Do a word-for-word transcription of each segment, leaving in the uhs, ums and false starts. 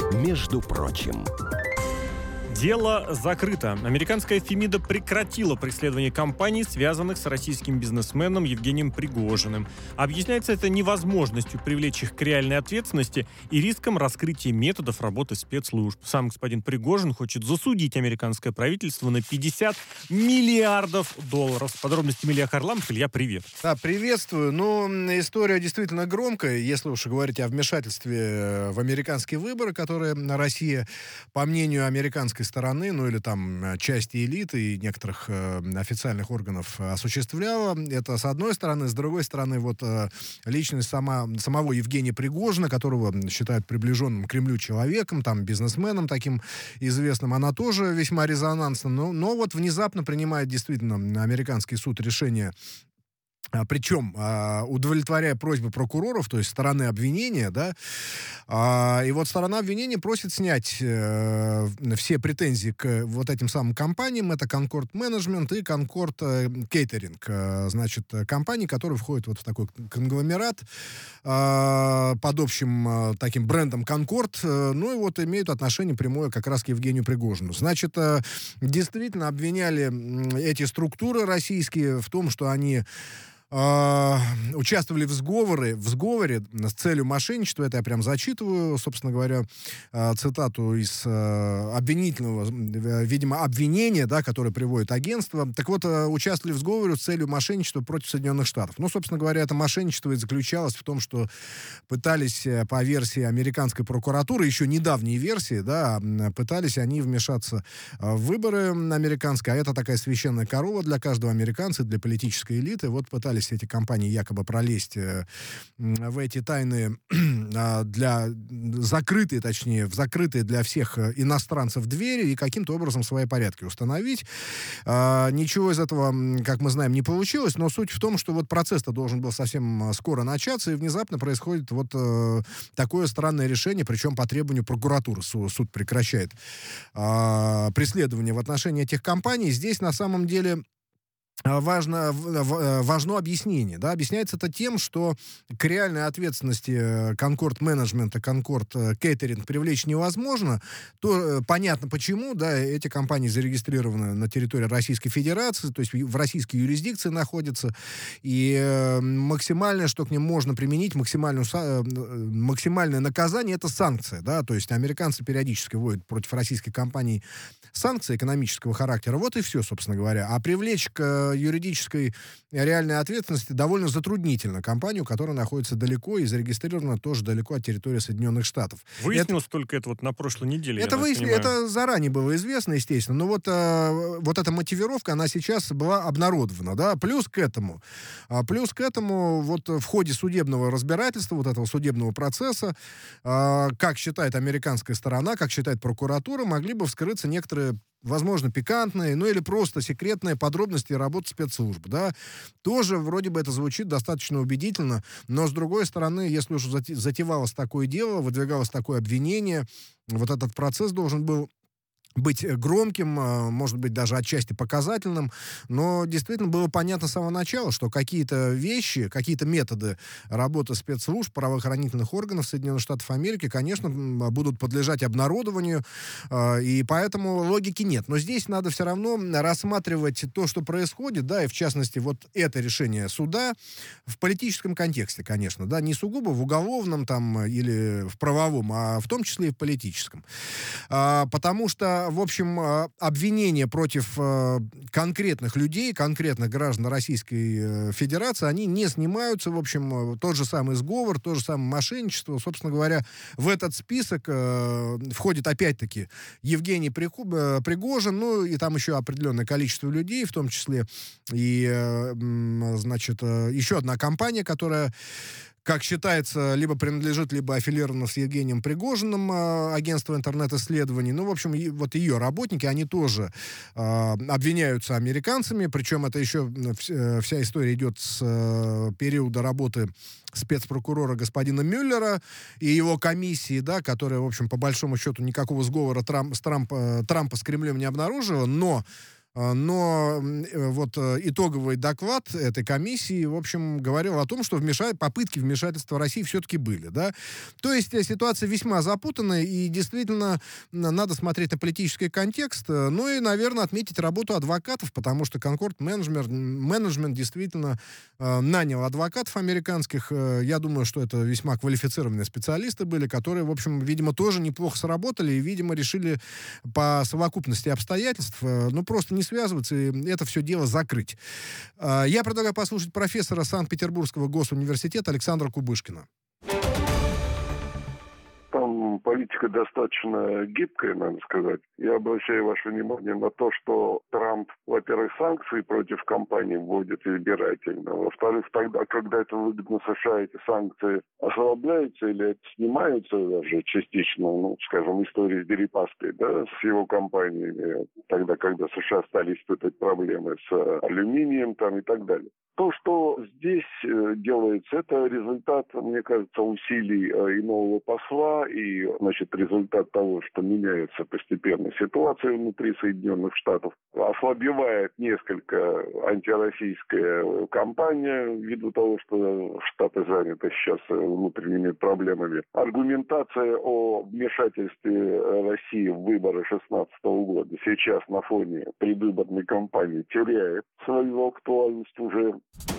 Между прочим. Дело закрыто. Американская Фемида прекратила преследование компаний, связанных с российским бизнесменом Евгением Пригожиным. Объясняется это невозможностью привлечь их к реальной ответственности и риском раскрытия методов работы спецслужб. Сам господин Пригожин хочет засудить американское правительство на пятьдесят миллиардов долларов. С подробностями Илья Харламов. Илья, привет. Да, приветствую. Ну, история действительно громкая, если уж говорить о вмешательстве в американские выборы, которые Россия, по мнению американской стороны, ну или там части элиты и некоторых э, официальных органов осуществляла. Это с одной стороны. С другой стороны, вот э, личность сама, самого Евгения Пригожина, которого считают приближенным к Кремлю человеком, там, бизнесменом таким известным, она тоже весьма резонансна. Но, но вот внезапно принимает действительно американский суд решение, причем удовлетворяя просьбы прокуроров, то есть стороны обвинения, да, и вот сторона обвинения просит снять э, все претензии к вот этим самым компаниям, это Concord Management и Concord Catering, значит, компании, которые входят вот в такой конгломерат э, под общим э, таким брендом Concord, э, ну и вот имеют отношение прямое как раз к Евгению Пригожину. Значит, э, действительно обвиняли эти структуры российские в том, что они участвовали в сговоре, в сговоре с целью мошенничества. Это я прям зачитываю, собственно говоря, цитату из обвинительного, видимо, обвинения, да, которое приводит агентство. Так вот, участвовали в сговоре с целью мошенничества против Соединенных Штатов. Ну, собственно говоря, это мошенничество и заключалось в том, что пытались, по версии американской прокуратуры, еще недавней версии, да, пытались они вмешаться в выборы американские, а это такая священная корова для каждого американца, для политической элиты. Вот пытались эти компании якобы пролезть э, в эти тайны э, для закрытые, точнее, в закрытые для всех иностранцев двери и каким-то образом свои порядки установить. Э, ничего из этого, как мы знаем, не получилось, но суть в том, что вот процесс-то должен был совсем скоро начаться, и внезапно происходит вот э, такое странное решение, причем по требованию прокуратуры суд, суд прекращает э, преследование в отношении этих компаний. Здесь на самом деле Важно, важно объяснение. Да? Объясняется это тем, что к реальной ответственности Concord Management и Concord Catering привлечь невозможно. То понятно почему. Да, эти компании зарегистрированы на территории Российской Федерации, то есть в российской юрисдикции находятся. И максимальное, что к ним можно применить, максимальную, максимальное наказание — это санкция. Да? То есть американцы периодически вводят против российской компании санкции экономического характера. Вот и все, собственно говоря. А привлечь к юридической реальной ответственности довольно затруднительно компанию, которая находится далеко и зарегистрирована тоже далеко от территории Соединенных Штатов. Выяснилось это, только это вот на прошлой неделе. Это, выясни, это заранее было известно, естественно. Но вот, э, вот эта мотивировка, она сейчас была обнародована. Да? Плюс к этому, э, плюс к этому вот в ходе судебного разбирательства, вот этого судебного процесса, э, как считает американская сторона, как считает прокуратура, могли бы вскрыться некоторые, возможно, пикантные, ну или просто секретные подробности работы спецслужб, да. Тоже вроде бы это звучит достаточно убедительно, но с другой стороны, если уж затевалось такое дело, выдвигалось такое обвинение, вот этот процесс должен был быть громким, может быть, даже отчасти показательным, но действительно было понятно с самого начала, что какие-то вещи, какие-то методы работы спецслужб, правоохранительных органов Соединенных Штатов Америки, конечно, будут подлежать обнародованию, и поэтому логики нет. Но здесь надо все равно рассматривать то, что происходит, да, и в частности, вот это решение суда в политическом контексте, конечно, да, не сугубо в уголовном там или в правовом, а в том числе и в политическом. Потому что в общем, обвинения против конкретных людей, конкретных граждан Российской Федерации, они не снимаются. В общем, тот же самый сговор, то же самое мошенничество. Собственно говоря, в этот список входит опять-таки Евгений Пригожин, ну и там еще определенное количество людей, в том числе и, значит, еще одна компания, которая, как считается, либо принадлежит, либо аффилирована с Евгением Пригожиным, э, агентство интернет-исследований. Ну, в общем, и, вот ее работники, они тоже э, обвиняются американцами, причем это еще э, вся история идет с э, периода работы спецпрокурора господина Мюллера и его комиссии, да, которая, в общем, по большому счету никакого сговора Трамп, с Трампа, Трампа с Кремлем не обнаружила, но Но вот итоговый доклад этой комиссии, в общем, говорил о том, что вмеша... попытки вмешательства России все-таки были, да. То есть ситуация весьма запутанная, и действительно надо смотреть на политический контекст, ну и, наверное, отметить работу адвокатов, потому что Concord Management, Management действительно э, нанял адвокатов американских. Я думаю, что это весьма квалифицированные специалисты были, которые, в общем, видимо, тоже неплохо сработали и, видимо, решили по совокупности обстоятельств, э, ну, просто не связываться и это все дело закрыть. Э, я предлагаю послушать профессора Санкт-Петербургского госуниверситета Александра Кубышкина. Там политика достаточно гибкая, надо сказать. Я обращаю ваше внимание на то, что Трамп, во-первых, санкции против компаний вводит избирательно. Во-вторых, тогда, когда это выгодно США, эти санкции ослабляются или снимаются даже частично, ну, скажем, история с Дерипаской, да, с его компаниями, тогда, когда США стали испытывать проблемы с алюминием там и так далее. То, что здесь э, делается, это результат, мне кажется, усилий э, и нового посла, и, значит, результат того, что меняется постепенно ситуация внутри Соединенных Штатов. Ослабевает несколько антироссийская кампания, ввиду того, что Штаты заняты сейчас внутренними проблемами. Аргументация о вмешательстве России в выборы две тысячи шестнадцатого года сейчас на фоне предвыборной кампании теряет свою актуальность уже.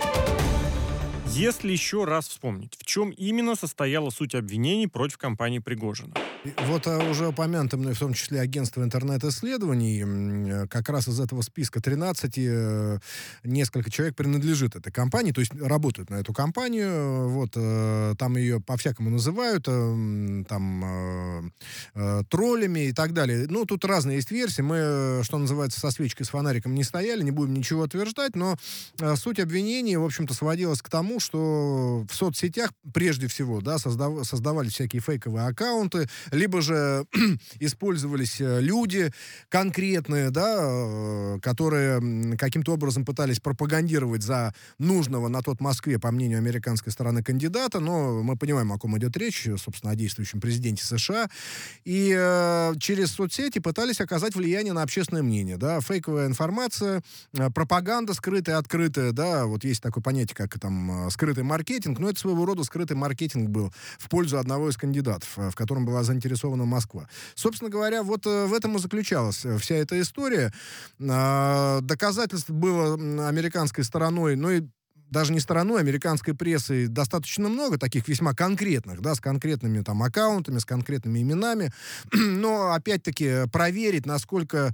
Если еще раз вспомнить, в чем именно состояла суть обвинений против компании Пригожина? Вот а, уже упомянутое мной, в том числе, агентство интернет-исследований, как раз из этого списка тринадцати э, несколько человек принадлежит этой компании, то есть работают на эту компанию, вот, э, там ее по-всякому называют, э, там, э, э, троллями и так далее. Ну, тут разные есть версии, мы, что называется, со свечкой, с фонариком не стояли, не будем ничего утверждать, но э, суть обвинений, в общем-то, сводилась к тому, что в соцсетях, прежде всего, да, создав, создавались всякие фейковые аккаунты, либо же использовались люди конкретные, да, которые каким-то образом пытались пропагандировать за нужного на тот Москве, по мнению американской стороны, кандидата, но мы понимаем, о ком идет речь, собственно, о действующем президенте США, и э, через соцсети пытались оказать влияние на общественное мнение, да, фейковая информация, пропаганда скрытая, открытая, да, вот есть такое понятие, как там скрытый маркетинг, но это своего рода скрытый маркетинг был в пользу одного из кандидатов, в котором была заинтересована Москва. Собственно говоря, вот в этом и заключалась вся эта история. Доказательств было американской стороной, ну и даже не стороной американской прессы достаточно много таких весьма конкретных, да, с конкретными там аккаунтами, с конкретными именами, но опять-таки проверить, насколько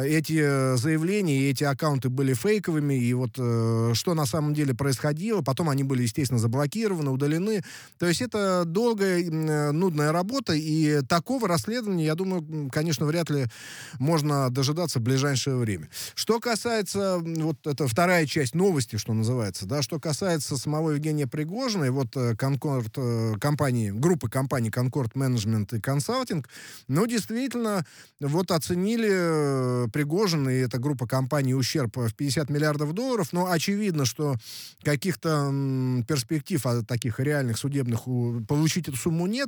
эти заявления и эти аккаунты были фейковыми, и вот э, что на самом деле происходило, потом они были, естественно, заблокированы, удалены, то есть это долгая, э, нудная работа, и такого расследования, я думаю, конечно, вряд ли можно дожидаться в ближайшее время. Что касается, вот это вторая часть новости, что называется, да, что касается самого Евгения Пригожина и вот Concord, компании, группы компаний Concord Management и Consulting, ну, действительно, вот оценили Пригожина и эта группа компаний ущерб в пятьдесят миллиардов долларов, но очевидно, что каких-то м, перспектив а, таких реальных судебных у, получить эту сумму нет.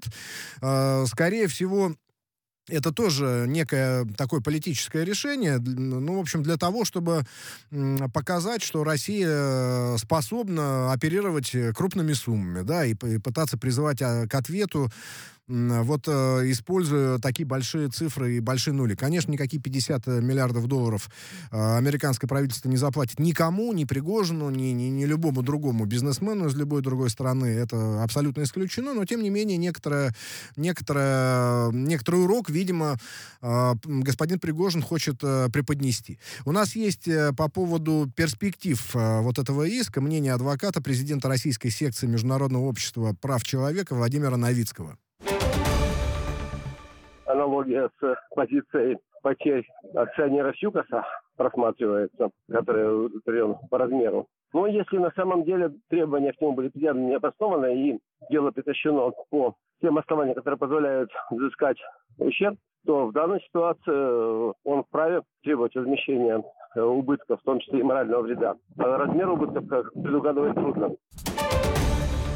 А, скорее всего, это тоже некое такое политическое решение, ну, в общем, для того, чтобы показать, что Россия способна оперировать крупными суммами, да, и, и пытаться призывать к ответу, вот, используя такие большие цифры и большие нули. Конечно, никакие пятьдесят миллиардов долларов американское правительство не заплатит никому, ни Пригожину, ни, ни, ни любому другому бизнесмену из любой другой страны. Это абсолютно исключено, но, тем не менее, некоторое, некоторое, некоторый урок, видимо, господин Пригожин хочет преподнести. У нас есть по поводу перспектив вот этого иска мнение адвоката, президента российской секции Международного общества прав человека Владимира Новицкого. Аналогия с позицией потерь акционера Сюкаса просматривается, который удовлетворен по размеру. Но если на самом деле требования к нему были предъявлены необоснованно и дело прекращено по тем основаниям, которые позволяют взыскать ущерб, то в данной ситуации он вправе требовать возмещения убытков, в том числе и морального вреда. А размер убытков предугадывать трудно.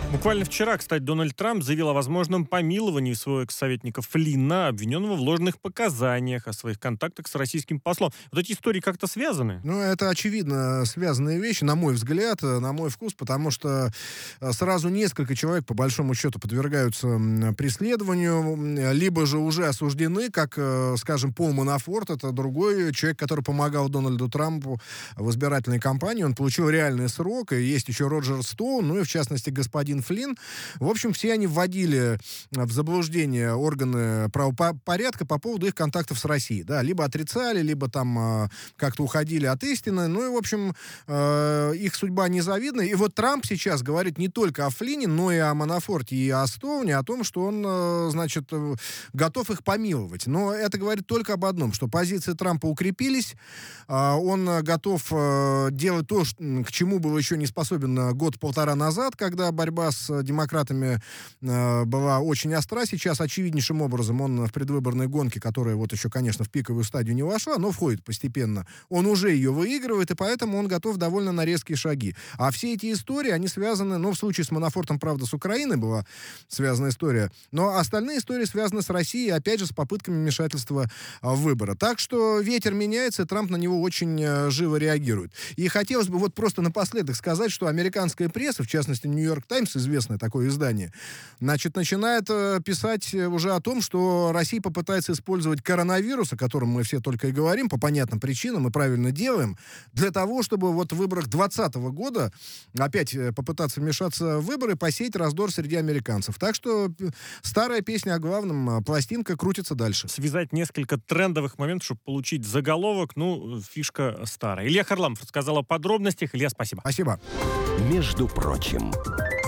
Буквально вчера, кстати, Дональд Трамп заявил о возможном помиловании своего экс-советника Флинна, обвиненного в ложных показаниях о своих контактах с российским послом. Вот эти истории как-то связаны? Ну, это, очевидно, связанные вещи, на мой взгляд, на мой вкус, потому что сразу несколько человек, по большому счету, подвергаются преследованию, либо же уже осуждены, как, скажем, Пол Манафорт, это другой человек, который помогал Дональду Трампу в избирательной кампании, он получил реальный срок, и есть еще Роджер Стоун, ну и, в частности, господин Флинн. В общем, все они вводили в заблуждение органы правопорядка по поводу их контактов с Россией. Да, либо отрицали, либо там э, как-то уходили от истины. Ну и, в общем, э, их судьба незавидна. И вот Трамп сейчас говорит не только о Флинне, но и о Манафорте, и о Стоуне, о том, что он, э, значит, готов их помиловать. Но это говорит только об одном, что позиции Трампа укрепились, э, он готов э, делать то, к чему был еще не способен год-полтора назад, когда борьба с демократами э, была очень остра. Сейчас очевиднейшим образом он в предвыборной гонке, которая вот еще, конечно, в пиковую стадию не вошла, но входит постепенно, он уже ее выигрывает, и поэтому он готов довольно на резкие шаги. А все эти истории, они связаны, ну, в случае с Манафортом, правда, с Украиной была связана история, но остальные истории связаны с Россией, опять же, с попытками вмешательства в выборы. Так что ветер меняется, и Трамп на него очень э, живо реагирует. И хотелось бы вот просто напоследок сказать, что американская пресса, в частности, Нью-Йорк Таймс, известное такое издание, значит, начинает э, писать уже о том, что Россия попытается использовать коронавирус, о котором мы все только и говорим, по понятным причинам, и правильно делаем, для того, чтобы вот в выборах двадцатого года опять попытаться вмешаться в выборы, посеять раздор среди американцев. Так что старая песня о главном, пластинка крутится дальше. Связать несколько трендовых моментов, чтобы получить заголовок, ну, фишка старая. Илья Харламов рассказал о подробностях. Илья, спасибо. Спасибо. Между прочим.